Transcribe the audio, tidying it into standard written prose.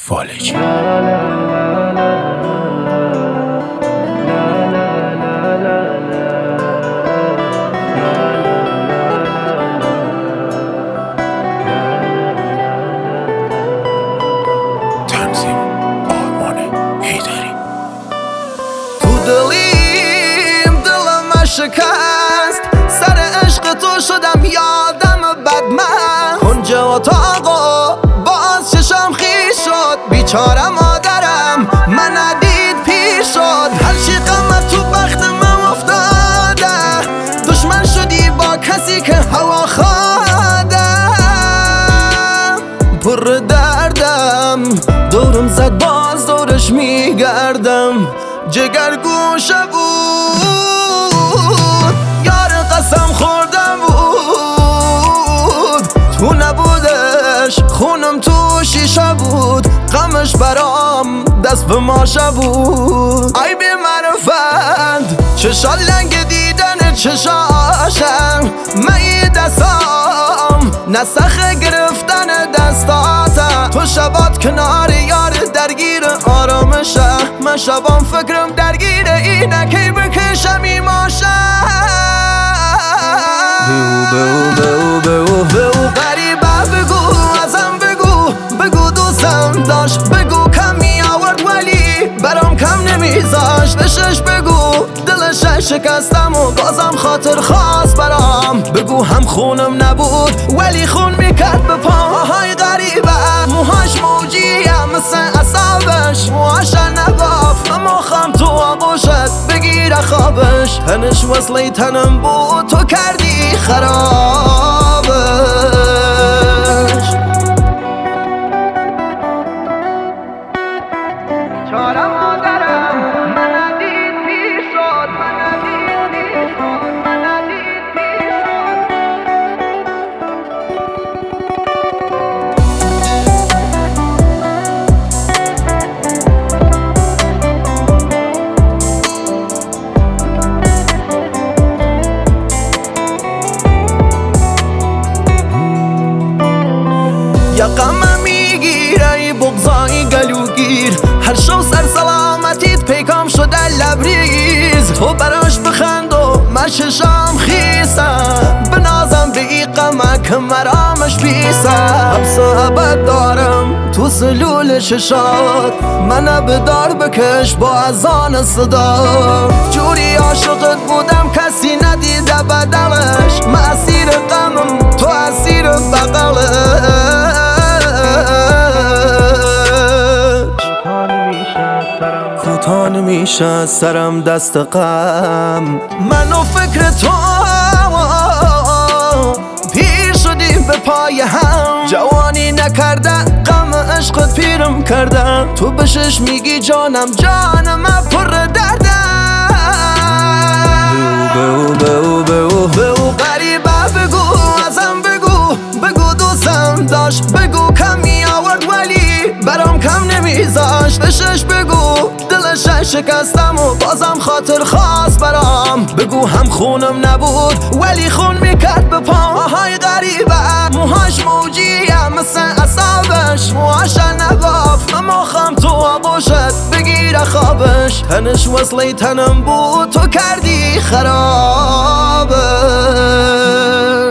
فالجی. تنظیم آرمان حیدری. تو دلم شکست، سر عشق تو شدم یادم بد من. کنج اتاقا باز چشم خیس شد، بیچاره مادرم من ندید پیر شد. هر چی غمت تو بخت من افتاده، دشمن شدی با کسی که هوا خواهدم. پر دردم دورم زد باز دورش میگردم. جگر گوشه بود یار قسم خوردم بود، تو نبودش خونم تو شیشه بود. غمش برام دست به ماشه بود. ای بی معرفت چشا لنگ دیدن چشاشم، من دستام نسخ گرفتن دستاتم. تو شبات کنار یار درگیر آرامشه، من شبام فکرم درگیر اینه کی بکشم ایماشه. بگو غریبه بگو ازم بگو دوستم داشت، بگو کم می آورد ولی برام کم نمیذاشت. بشش بگو دلش شکستم و بازم خاطر خواست برام. بگو هم خونم نبود ولی خون میکرد به پاهای غریبه. موهاش موجیه مثل اصابش، موهاش نباف اما خم تو آغوشت بگیر خوابش. تنش وصله تنم بود تو کردی خرابش. چاره مادرم من ندید پیر شد، من ندید پیر شد، من ندید پیر شد. یا غمم میگیره ای بغضای گلوگیر، هر شو سر سلامتیت پیکام شده لبریز. تو براش بخند و من چشام خیسم، بنازم به ای غمه که مرامش پیسم. حبس ابد دارم تو سلول ششات، من بدار بکش با اذان صدا. جوری عاشقت بودم کسی ندیده بدلش، من اسیر غمم تو اسیر بغلش. کوتاه نمیشه سرم دست غم، من و فکر تو پیر شدیم به پای هم. جوانی نکرده غم عشقت پیرم کرده، تو بشش میگی جانم پر درده. بگو غریبه بگو ازم بگو دوستم داشت، بگو کم می آورد ولی برام کم نمیذاشت. بشش بگو دلش شکستم و بازم خاطر خواست برام. بگو هم خونم نبود ولی خون میکرد به پاهای غریبه. موهاش موجیه مثل اصابش، موهاش نباف اما خم تو آغوشت بگیر خوابش. تنش وصله تنم بود تو کردی خرابش.